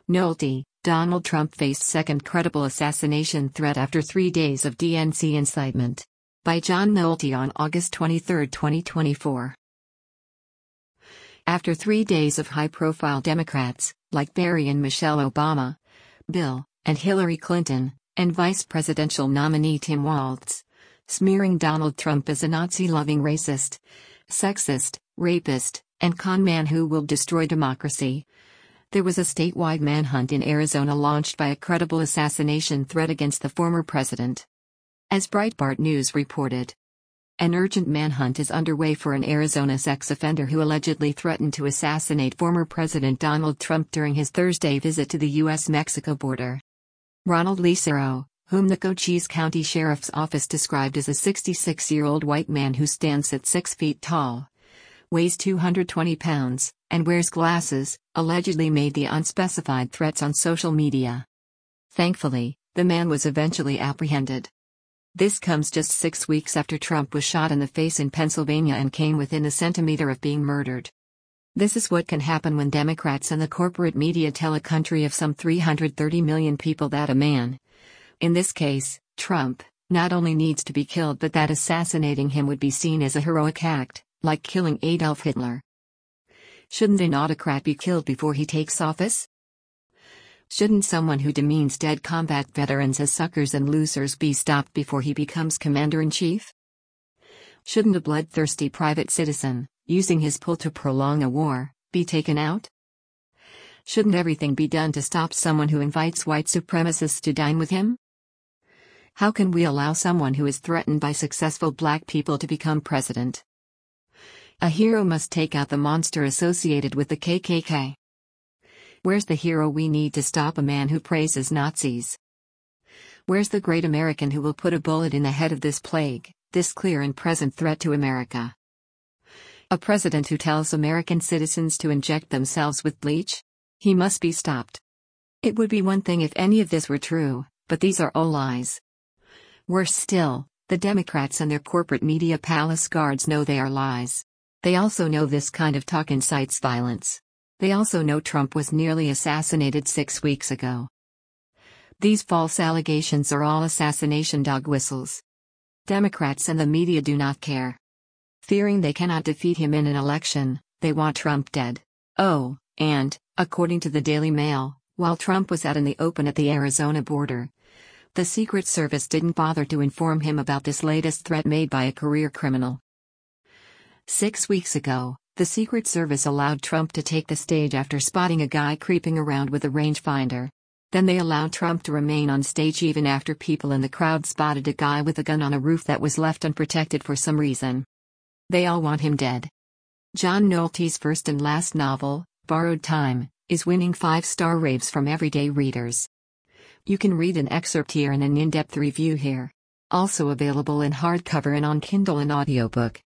Nolte, Donald Trump faced second credible assassination threat after 3 days of DNC incitement. By John Nolte on August 23, 2024. After 3 days of high-profile Democrats, like Barry and Michelle Obama, Bill and Hillary Clinton, and vice presidential nominee Tim Walz, smearing Donald Trump as a Nazi-loving racist, sexist, rapist, and con man who will destroy democracy, there was a statewide manhunt in Arizona launched by a credible assassination threat against the former president. As Breitbart News reported, an urgent manhunt is underway for an Arizona sex offender who allegedly threatened to assassinate former President Donald Trump during his Thursday visit to the U.S.-Mexico border. Ronald Lucero, whom the Cochise County Sheriff's Office described as a 66-year-old white man who stands at 6 feet tall, weighs 220 pounds, and wears glasses, allegedly made the unspecified threats on social media. Thankfully, the man was eventually apprehended. This comes just 6 weeks after Trump was shot in the face in Pennsylvania and came within a centimeter of being murdered. This is what can happen when Democrats and the corporate media tell a country of some 330 million people that a man, in this case, Trump, not only needs to be killed but that assassinating him would be seen as a heroic act, like killing Adolf Hitler. Shouldn't an autocrat be killed before he takes office? Shouldn't someone who demeans dead combat veterans as suckers and losers be stopped before he becomes commander-in-chief? Shouldn't a bloodthirsty private citizen, using his pull to prolong a war, be taken out? Shouldn't everything be done to stop someone who invites white supremacists to dine with him? How can we allow someone who is threatened by successful black people to become president? A hero must take out the monster associated with the KKK. Where's the hero we need to stop a man who praises Nazis? Where's the great American who will put a bullet in the head of this plague, this clear and present threat to America? A president who tells American citizens to inject themselves with bleach? He must be stopped. It would be one thing if any of this were true, but these are all lies. Worse still, the Democrats and their corporate media palace guards know they are lies. They also know this kind of talk incites violence. They also know Trump was nearly assassinated 6 weeks ago. These false allegations are all assassination dog whistles. Democrats and the media do not care. Fearing they cannot defeat him in an election, they want Trump dead. Oh, and, according to the Daily Mail, while Trump was out in the open at the Arizona border, the Secret Service didn't bother to inform him about this latest threat made by a career criminal. 6 weeks ago, the Secret Service allowed Trump to take the stage after spotting a guy creeping around with a rangefinder. Then they allowed Trump to remain on stage even after people in the crowd spotted a guy with a gun on a roof that was left unprotected for some reason. They all want him dead. John Nolte's first and last novel, Borrowed Time, is winning 5-star raves from everyday readers. You can read an excerpt here and an in-depth review here. Also available in hardcover and on Kindle and audiobook.